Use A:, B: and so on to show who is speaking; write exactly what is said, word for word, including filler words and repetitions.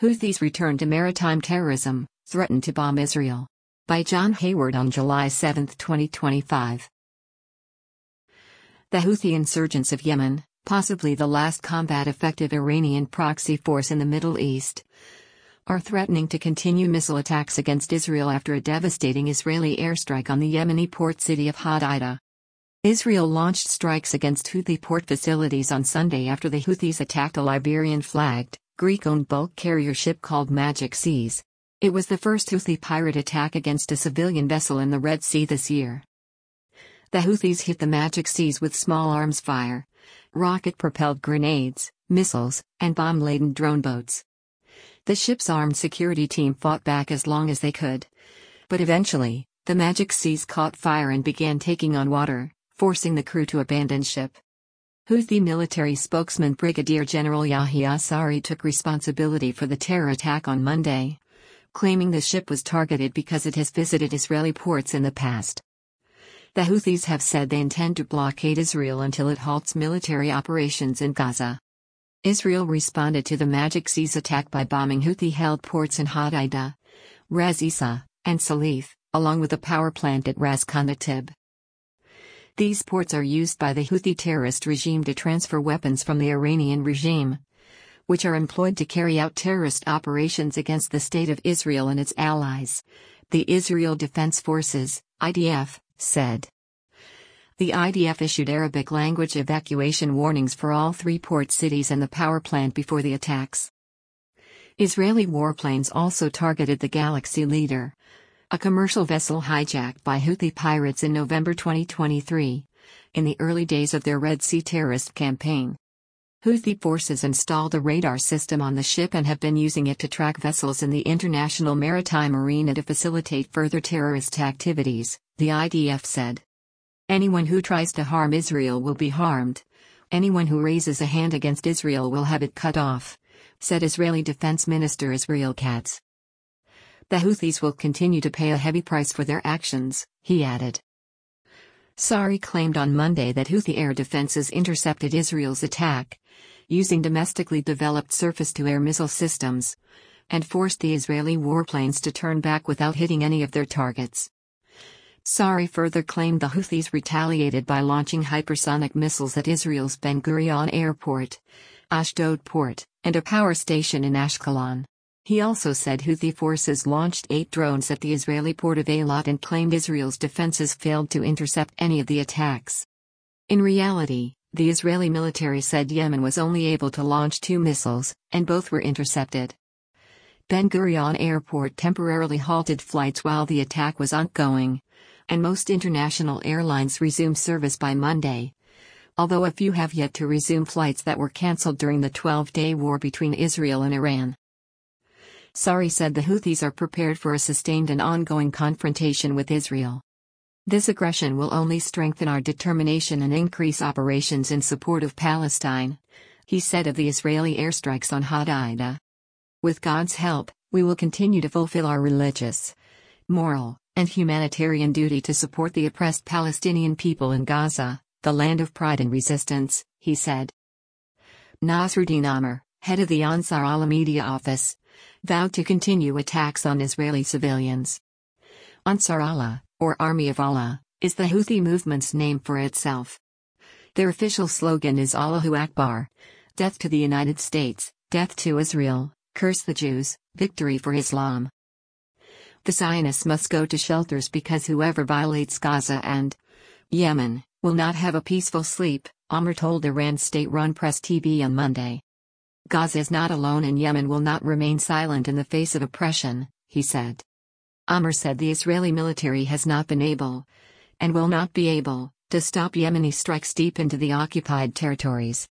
A: Houthis return to maritime terrorism, threaten to bomb Israel. By John Hayward on July seventh, twenty twenty-five. The Houthi insurgents of Yemen, possibly the last combat-effective Iranian proxy force in the Middle East, are threatening to continue missile attacks against Israel after a devastating Israeli airstrike on the Yemeni port city of Hodeidah. Israel launched strikes against Houthi port facilities on Sunday after the Houthis attacked a Liberian-flagged, Greek-owned bulk carrier ship called Magic Seas. It was the first Houthi pirate attack against a civilian vessel in the Red Sea this year. The Houthis hit the Magic Seas with small arms fire, rocket-propelled grenades, missiles, and bomb-laden drone boats. The ship's armed security team fought back as long as they could. But eventually, the Magic Seas caught fire and began taking on water, forcing the crew to abandon ship. Houthi military spokesman Brigadier General Yahya Sari took responsibility for the terror attack on Monday, claiming the ship was targeted because it has visited Israeli ports in the past. The Houthis have said they intend to blockade Israel until it halts military operations in Gaza. Israel responded to the Magic Seas attack by bombing Houthi-held ports in Hodeidah, Ras Isa, and Salif, along with a power plant at Ras Qanatib. These ports are used by the Houthi terrorist regime to transfer weapons from the Iranian regime, which are employed to carry out terrorist operations against the State of Israel and its allies, the Israel Defense Forces, I D F, said. The I D F issued Arabic-language evacuation warnings for all three port cities and the power plant before the attacks. Israeli warplanes also targeted the Galaxy Leader, a commercial vessel hijacked by Houthi pirates in November twenty twenty-three, in the early days of their Red Sea terrorist campaign. Houthi forces installed a radar system on the ship and have been using it to track vessels in the international maritime arena to facilitate further terrorist activities, the I D F said. Anyone who tries to harm Israel will be harmed. Anyone who raises a hand against Israel will have it cut off, said Israeli Defense Minister Israel Katz. The Houthis will continue to pay a heavy price for their actions, he added. Sari claimed on Monday that Houthi air defenses intercepted Israel's attack, using domestically developed surface-to-air missile systems, and forced the Israeli warplanes to turn back without hitting any of their targets. Sari further claimed the Houthis retaliated by launching hypersonic missiles at Israel's Ben Gurion Airport, Ashdod Port, and a power station in Ashkelon. He also said Houthi forces launched eight drones at the Israeli port of Eilat and claimed Israel's defenses failed to intercept any of the attacks. In reality, the Israeli military said Yemen was only able to launch two missiles, and both were intercepted. Ben Gurion Airport temporarily halted flights while the attack was ongoing, and most international airlines resumed service by Monday, although a few have yet to resume flights that were cancelled during the twelve-day war between Israel and Iran. Sari said the Houthis are prepared for a sustained and ongoing confrontation with Israel. This aggression will only strengthen our determination and increase operations in support of Palestine, he said of the Israeli airstrikes on Hodeidah. With God's help, we will continue to fulfill our religious, moral, and humanitarian duty to support the oppressed Palestinian people in Gaza, the land of pride and resistance, he said. Nasruddin Amr, head of the Ansar Allah media office, vowed to continue attacks on Israeli civilians. Ansar Allah, or Army of Allah, is the Houthi movement's name for itself. Their official slogan is Allahu Akbar, death to the United States, death to Israel, curse the Jews, victory for Islam. The Zionists must go to shelters because whoever violates Gaza and Yemen will not have a peaceful sleep, Amr told Iran's state-run Press T V on Monday. Gaza is not alone and Yemen will not remain silent in the face of oppression, he said. Amr said the Israeli military has not been able, and will not be able, to stop Yemeni strikes deep into the occupied territories.